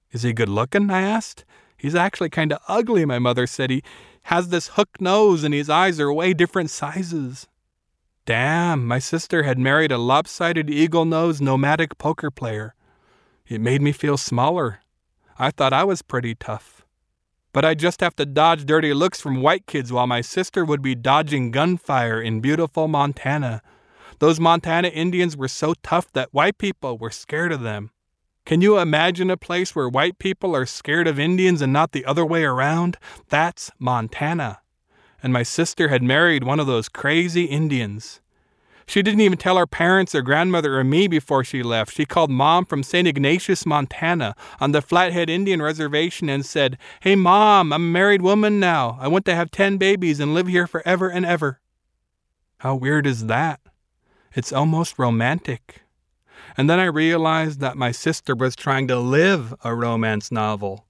Is he good looking? I asked. He's actually kind of ugly, my mother said. He has this hook nose and his eyes are way different sizes. Damn, my sister had married a lopsided eagle-nosed nomadic poker player. It made me feel smaller. I thought I was pretty tough. But I'd just have to dodge dirty looks from white kids while my sister would be dodging gunfire in beautiful Montana. Those Montana Indians were so tough that white people were scared of them. Can you imagine a place where white people are scared of Indians and not the other way around? That's Montana. And my sister had married one of those crazy Indians. She didn't even tell her parents or grandmother or me before she left. She called Mom from St. Ignatius, Montana, on the Flathead Indian Reservation and said, "Hey, Mom, I'm a married woman now. I want to have 10 babies and live here forever and ever." How weird is that? It's almost romantic. And then I realized that my sister was trying to live a romance novel.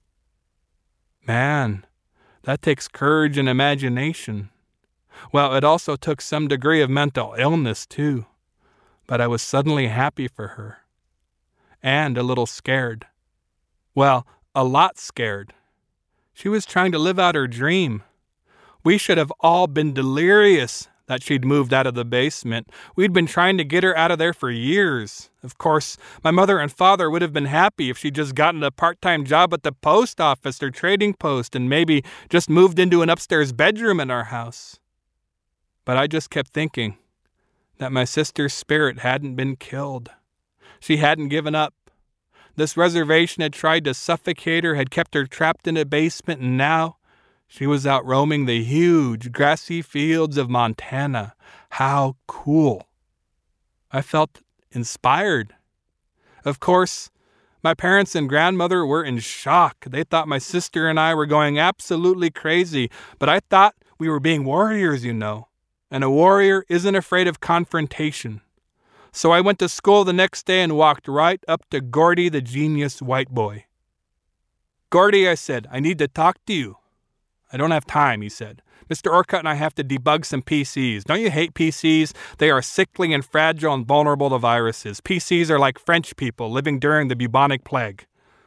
Man, that takes courage and imagination. Well, it also took some degree of mental illness, too. But I was suddenly happy for her. And a little scared. Well, a lot scared. She was trying to live out her dream. We should have all been delirious that she'd moved out of the basement. We'd been trying to get her out of there for years. Of course, my mother and father would have been happy if she'd just gotten a part-time job at the post office or trading post and maybe just moved into an upstairs bedroom in our house. But I just kept thinking that my sister's spirit hadn't been killed. She hadn't given up. This reservation had tried to suffocate her, had kept her trapped in a basement, and now she was out roaming the huge, grassy fields of Montana. How cool. I felt inspired. Of course, my parents and grandmother were in shock. They thought my sister and I were going absolutely crazy, but I thought we were being warriors, you know. And a warrior isn't afraid of confrontation. So I went to school the next day and walked right up to Gordy, the genius white boy. "Gordy," I said, "I need to talk to you." "I don't have time," he said. "Mr. Orcutt and I have to debug some PCs. Don't you hate PCs? They are sickly and fragile and vulnerable to viruses. PCs are like French people living during the bubonic plague."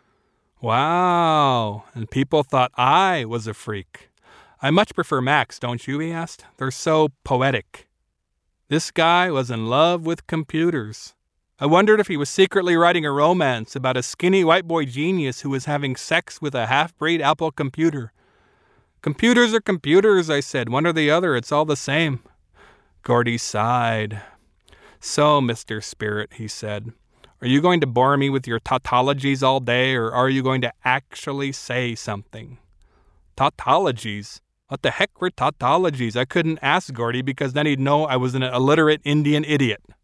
Wow, and people thought I was a freak. "I much prefer Macs, don't you?" he asked. "They're so poetic." This guy was in love with computers. I wondered if he was secretly writing a romance about a skinny white boy genius who was having sex with a half-breed Apple computer. "Computers are computers," I said. "One or the other, it's all the same." Gordy sighed. "So, Mr. Spirit," he said, "are you going to bore me with your tautologies all day, or are you going to actually say something?" Tautologies? What the heck were tautologies? I couldn't ask Gordy because then he'd know I was an illiterate Indian idiot.